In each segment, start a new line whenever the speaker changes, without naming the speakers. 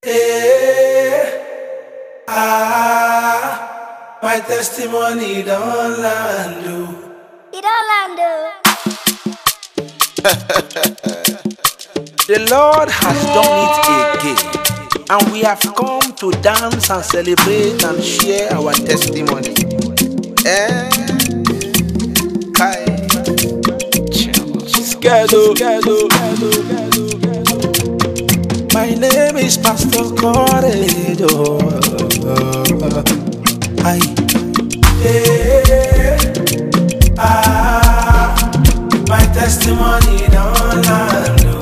My testimony don't land you.
It don't land you.
The Lord has done it again, and we have come to dance and celebrate and share our testimony. My name is Pastor Corredo. My testimony don't land you.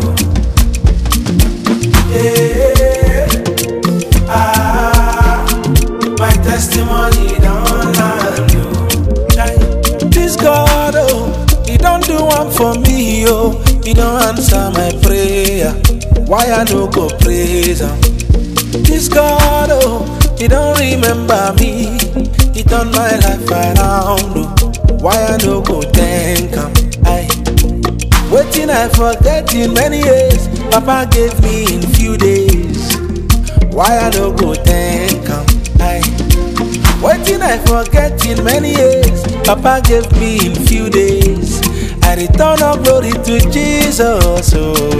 My testimony don't land you. This God, He don't do one for me, He don't answer my prayer. Why I no go praise Him? This God, He don't remember me. He turned my life around, why I no go thank Him? Waiting I forget in many years, Papa gave me in few days. Why I no go thank Him? Waiting I forget in many years, Papa gave me in few days. I return all glory to Jesus.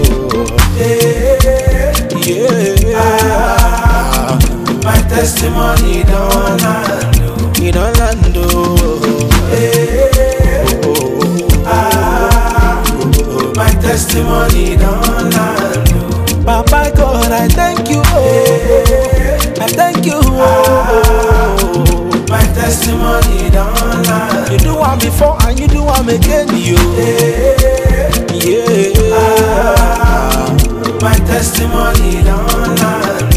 My testimony don't land you. It don't land you. My testimony don't land you. Papa God, I thank you. I thank you. My testimony don't land. You do one before and you do one again, my testimony don't land.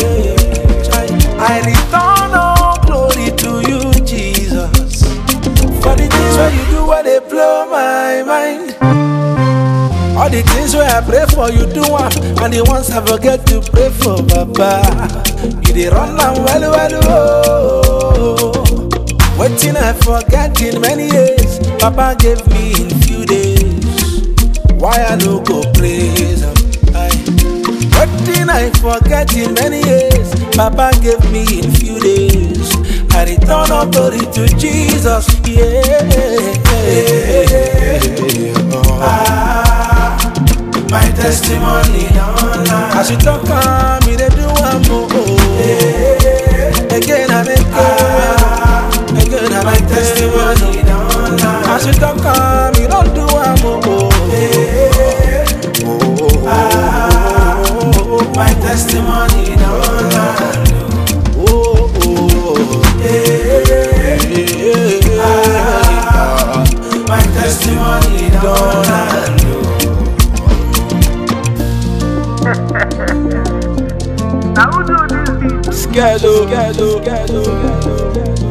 I return all glory to you, Jesus, for the things where you do where they blow my mind. All the things where I pray for, you do one, and the ones I forget to pray for, Papa, you dey run them well. Waiting I forget in many years, Papa gave me in few days. Why I no go praise Him? Waiting I forget in many years, Papa gave me in few days. I return all glory to Jesus. My testimony don't lie. As you talk, me they do one more. Again and again, my testimony don't lie. As you talk, me don't do one more. My testimony don't land you. My testimony don't land you.
Now who do this?
Schedule.